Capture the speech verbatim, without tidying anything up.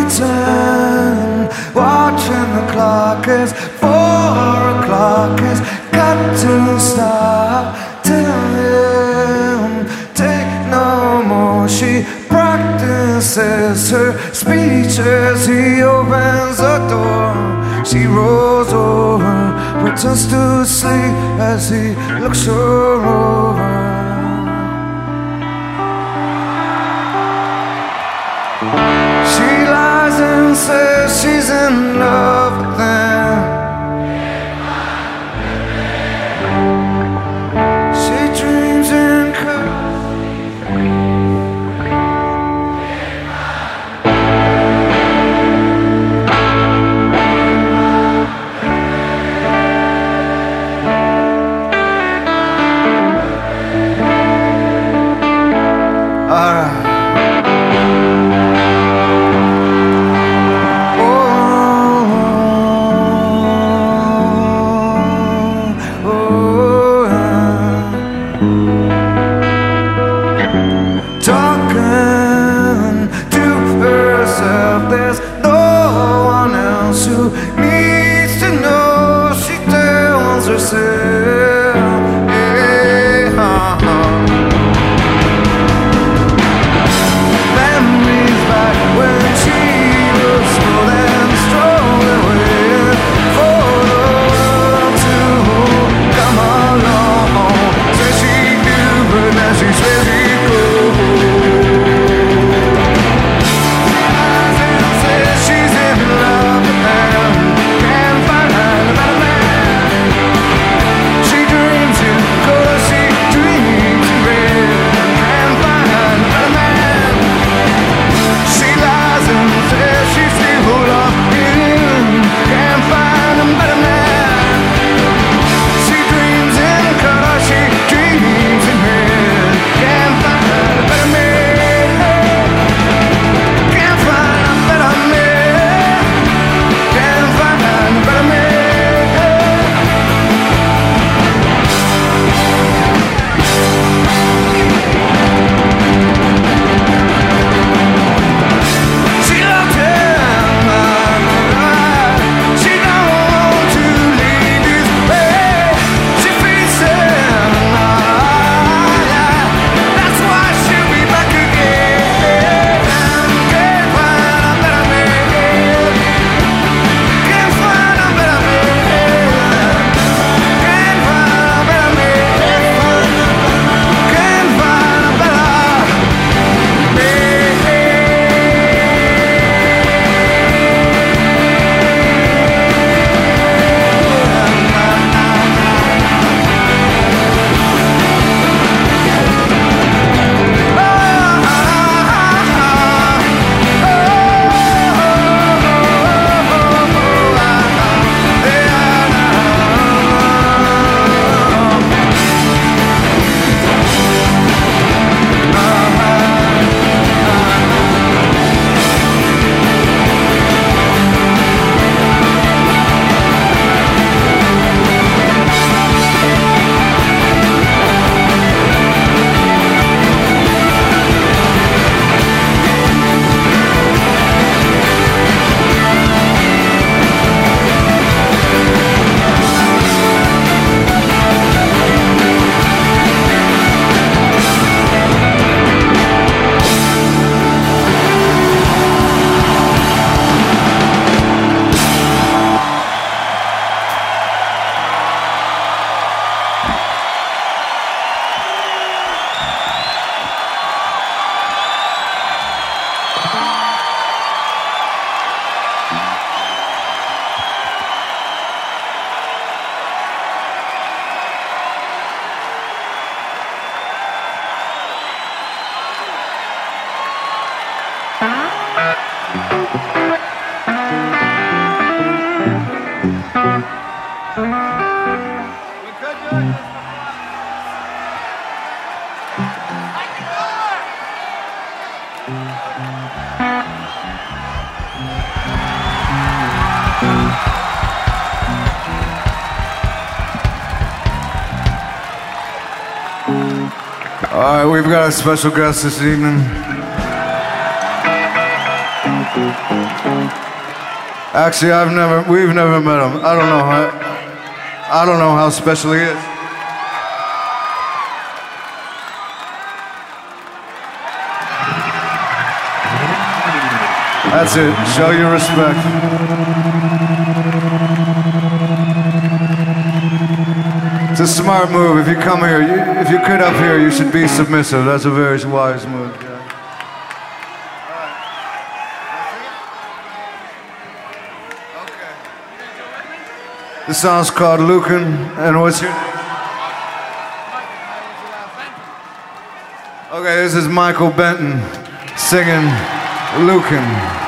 mountain, watching the clock as four o'clock has got to stop. Tell him, take no more. She practices her speech as he opens the door. She rolls over, pretends to sleep as he looks her over. She lies and says she's in love with him. She dreams in curves. Alright. All right, we've got a special guest this evening. Actually, I've never, we've never met him. I don't know how, I don't know how special he is. That's it. Show your respect. It's a smart move. If you come here, you, if you quit up here, you should be submissive. That's a very wise move. Yeah. This song's called Lucan, and what's your name? Okay, this is Michael Benton singing Lucan.